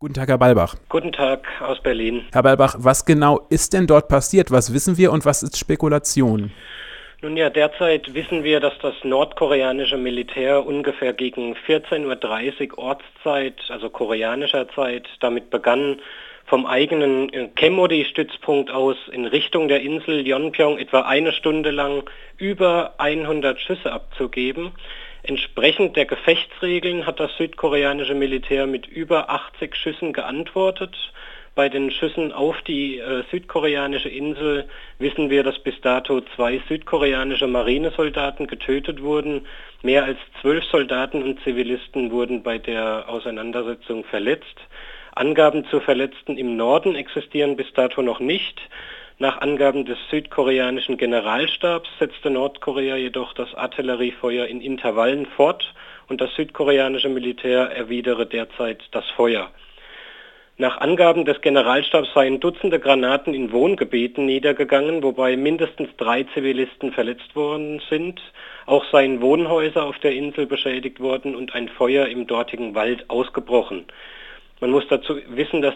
Guten Tag, Herr Balbach. Guten Tag aus Berlin. Herr Balbach, was genau ist denn dort passiert? Was wissen wir und was ist Spekulation? Nun ja, derzeit wissen wir, dass das nordkoreanische Militär ungefähr gegen 14:30 Uhr Ortszeit, also koreanischer Zeit, damit begann, vom eigenen Chemodi-Stützpunkt aus in Richtung der Insel Yeonpyeong etwa eine Stunde lang über 100 Schüsse abzugeben. Entsprechend der Gefechtsregeln hat das südkoreanische Militär mit über 80 Schüssen geantwortet. Bei den Schüssen auf die südkoreanische Insel wissen wir, dass bis dato 2 südkoreanische Marinesoldaten getötet wurden. Mehr als 12 Soldaten und Zivilisten wurden bei der Auseinandersetzung verletzt. Angaben zu Verletzten im Norden existieren bis dato noch nicht. Nach Angaben des südkoreanischen Generalstabs setzte Nordkorea jedoch das Artilleriefeuer in Intervallen fort und das südkoreanische Militär erwidere derzeit das Feuer. Nach Angaben des Generalstabs seien Dutzende Granaten in Wohngebieten niedergegangen, wobei mindestens 3 Zivilisten verletzt worden sind. Auch seien Wohnhäuser auf der Insel beschädigt worden und ein Feuer im dortigen Wald ausgebrochen. Man muss dazu wissen, dass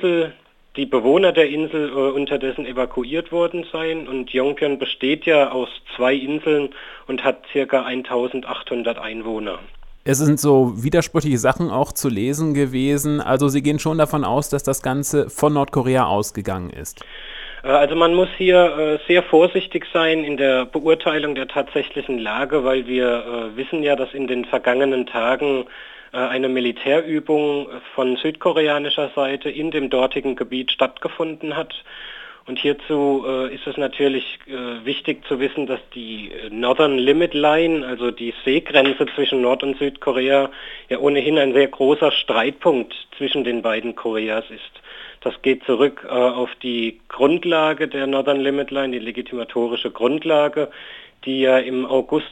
die Bewohner der Insel unterdessen evakuiert worden seien und Yeonpyeong besteht ja aus 2 Inseln und hat ca. 1800 Einwohner. Es sind so widersprüchliche Sachen auch zu lesen gewesen. Also Sie gehen schon davon aus, dass das Ganze von Nordkorea ausgegangen ist. Also man muss hier sehr vorsichtig sein in der Beurteilung der tatsächlichen Lage, weil wir wissen ja, dass in den vergangenen Tagen eine Militärübung von südkoreanischer Seite in dem dortigen Gebiet stattgefunden hat. Und hierzu ist es natürlich wichtig zu wissen, dass die Northern Limit Line, also die Seegrenze zwischen Nord- und Südkorea, ja ohnehin ein sehr großer Streitpunkt zwischen den beiden Koreas ist. Das geht zurück auf die Grundlage der Northern Limit Line, die legitimatorische Grundlage, die ja im August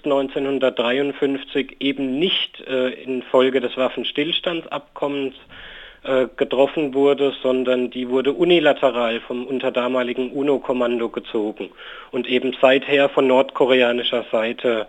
1953 eben nicht infolge des Waffenstillstandsabkommens getroffen wurde, sondern die wurde unilateral vom unter damaligen UNO-Kommando gezogen. Und eben seither von nordkoreanischer Seite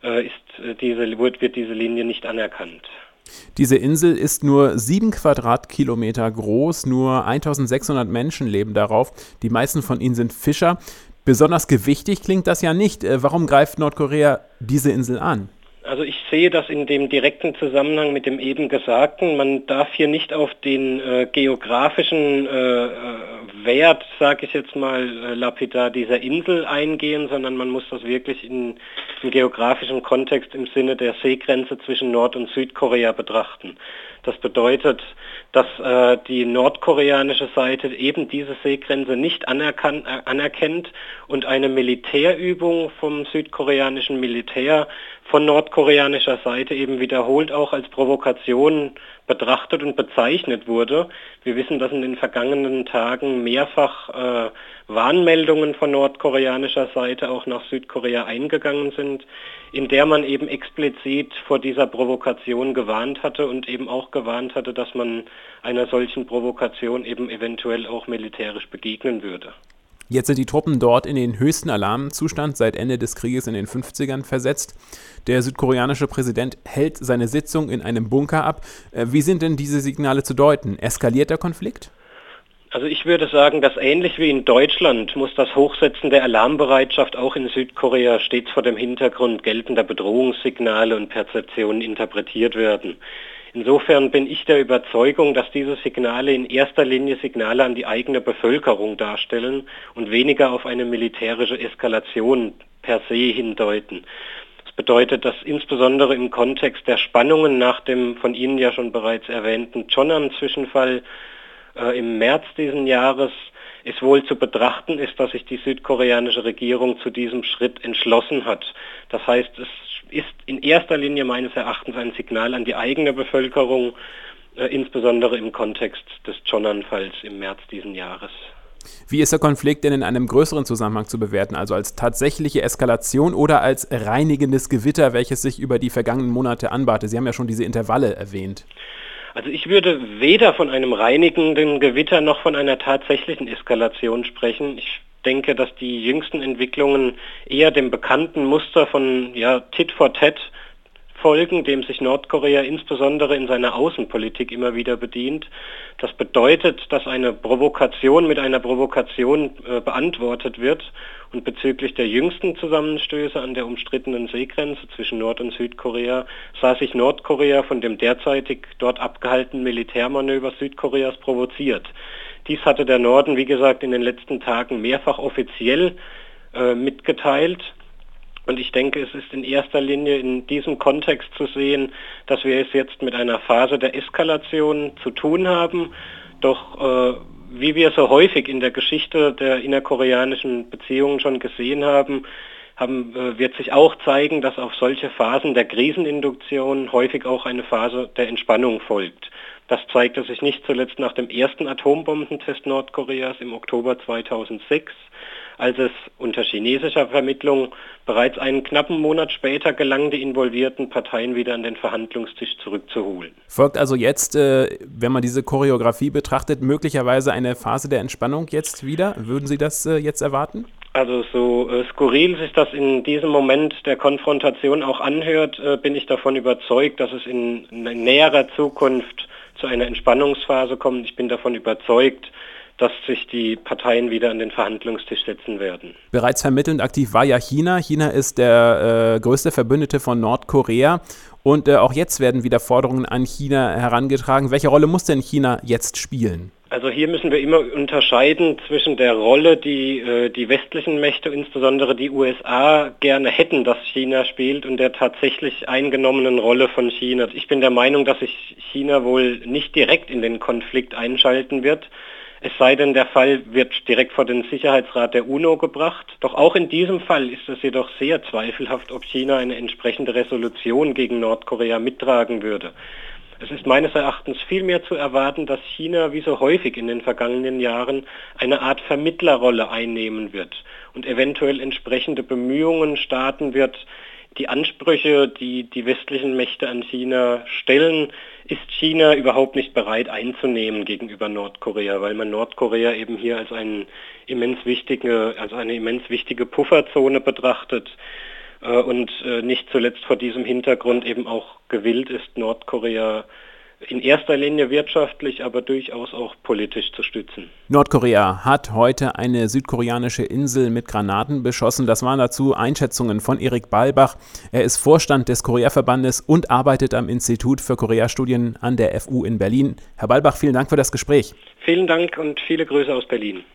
wird diese Linie nicht anerkannt. Diese Insel ist nur 7 Quadratkilometer groß, nur 1600 Menschen leben darauf. Die meisten von ihnen sind Fischer. Besonders gewichtig klingt das ja nicht. Warum greift Nordkorea diese Insel an? Also ich sehe das in dem direkten Zusammenhang mit dem eben Gesagten. Man darf hier nicht auf den geografischen Wert, sage ich jetzt mal lapidar, dieser Insel eingehen, sondern man muss das wirklich im geografischen Kontext im Sinne der Seegrenze zwischen Nord- und Südkorea betrachten. Das bedeutet, dass die nordkoreanische Seite eben diese Seegrenze nicht anerkennt und eine Militärübung vom südkoreanischen Militär von nordkoreanischer Seite eben wiederholt auch als Provokation betrachtet und bezeichnet wurde. Wir wissen, dass in den vergangenen Tagen mehrfach Warnmeldungen von nordkoreanischer Seite auch nach Südkorea eingegangen sind, in der man eben explizit vor dieser Provokation gewarnt hatte und eben auch gewarnt hatte, dass man einer solchen Provokation eben eventuell auch militärisch begegnen würde. Jetzt sind die Truppen dort in den höchsten Alarmzustand seit Ende des Krieges in den 50ern versetzt. Der südkoreanische Präsident hält seine Sitzung in einem Bunker ab. Wie sind denn diese Signale zu deuten? Eskaliert der Konflikt? Also ich würde sagen, dass ähnlich wie in Deutschland muss das Hochsetzen der Alarmbereitschaft auch in Südkorea stets vor dem Hintergrund geltender Bedrohungssignale und Perzeptionen interpretiert werden. Insofern bin ich der Überzeugung, dass diese Signale in erster Linie Signale an die eigene Bevölkerung darstellen und weniger auf eine militärische Eskalation per se hindeuten. Das bedeutet, dass insbesondere im Kontext der Spannungen nach dem von Ihnen ja schon bereits erwähnten Cheonan-Zwischenfall im März diesen Jahres es wohl zu betrachten ist, dass sich die südkoreanische Regierung zu diesem Schritt entschlossen hat. Das heißt, es ist in erster Linie meines Erachtens ein Signal an die eigene Bevölkerung, insbesondere im Kontext des Cheonan-Falls im März diesen Jahres. Wie ist der Konflikt denn in einem größeren Zusammenhang zu bewerten, also als tatsächliche Eskalation oder als reinigendes Gewitter, welches sich über die vergangenen Monate anbahnte? Sie haben ja schon diese Intervalle erwähnt. Also ich würde weder von einem reinigenden Gewitter noch von einer tatsächlichen Eskalation sprechen. Ich denke, dass die jüngsten Entwicklungen eher dem bekannten Muster von Tit for Tat folgen, dem sich Nordkorea insbesondere in seiner Außenpolitik immer wieder bedient. Das bedeutet, dass eine Provokation mit einer Provokation beantwortet wird. Und bezüglich der jüngsten Zusammenstöße an der umstrittenen Seegrenze zwischen Nord- und Südkorea sah sich Nordkorea von dem derzeitig dort abgehaltenen Militärmanöver Südkoreas provoziert. Dies hatte der Norden, wie gesagt, in den letzten Tagen mehrfach offiziell mitgeteilt. Und ich denke, es ist in erster Linie in diesem Kontext zu sehen, dass wir es jetzt mit einer Phase der Eskalation zu tun haben. Doch wie wir so häufig in der Geschichte der innerkoreanischen Beziehungen schon gesehen haben, wird sich auch zeigen, dass auf solche Phasen der Kriseninduktion häufig auch eine Phase der Entspannung folgt. Das zeigte sich nicht zuletzt nach dem ersten Atombombentest Nordkoreas im Oktober 2006, als es unter chinesischer Vermittlung bereits einen knappen Monat später gelang, die involvierten Parteien wieder an den Verhandlungstisch zurückzuholen. Folgt also jetzt, wenn man diese Choreografie betrachtet, möglicherweise eine Phase der Entspannung jetzt wieder? Würden Sie das jetzt erwarten? Also so skurril sich das in diesem Moment der Konfrontation auch anhört, bin ich davon überzeugt, dass es in näherer Zukunft zu einer Entspannungsphase kommt. Ich bin davon überzeugt, dass sich die Parteien wieder an den Verhandlungstisch setzen werden. Bereits vermittelnd aktiv war ja China. China ist der größte Verbündete von Nordkorea. Und auch jetzt werden wieder Forderungen an China herangetragen. Welche Rolle muss denn China jetzt spielen? Also hier müssen wir immer unterscheiden zwischen der Rolle, die die westlichen Mächte, insbesondere die USA, gerne hätten, dass China spielt, und der tatsächlich eingenommenen Rolle von China. Ich bin der Meinung, dass sich China wohl nicht direkt in den Konflikt einschalten wird. Es sei denn, der Fall wird direkt vor den Sicherheitsrat der UNO gebracht. Doch auch in diesem Fall ist es jedoch sehr zweifelhaft, ob China eine entsprechende Resolution gegen Nordkorea mittragen würde. Es ist meines Erachtens vielmehr zu erwarten, dass China, wie so häufig in den vergangenen Jahren, eine Art Vermittlerrolle einnehmen wird und eventuell entsprechende Bemühungen starten wird. Die Ansprüche, die die westlichen Mächte an China stellen, ist China überhaupt nicht bereit einzunehmen gegenüber Nordkorea, weil man Nordkorea eben hier als eine immens wichtige Pufferzone betrachtet und nicht zuletzt vor diesem Hintergrund eben auch gewillt ist, Nordkorea in erster Linie wirtschaftlich, aber durchaus auch politisch zu stützen. Nordkorea hat heute eine südkoreanische Insel mit Granaten beschossen. Das waren dazu Einschätzungen von Erik Balbach. Er ist Vorstand des Korea-Verbandes und arbeitet am Institut für Koreastudien an der FU in Berlin. Herr Balbach, vielen Dank für das Gespräch. Vielen Dank und viele Grüße aus Berlin.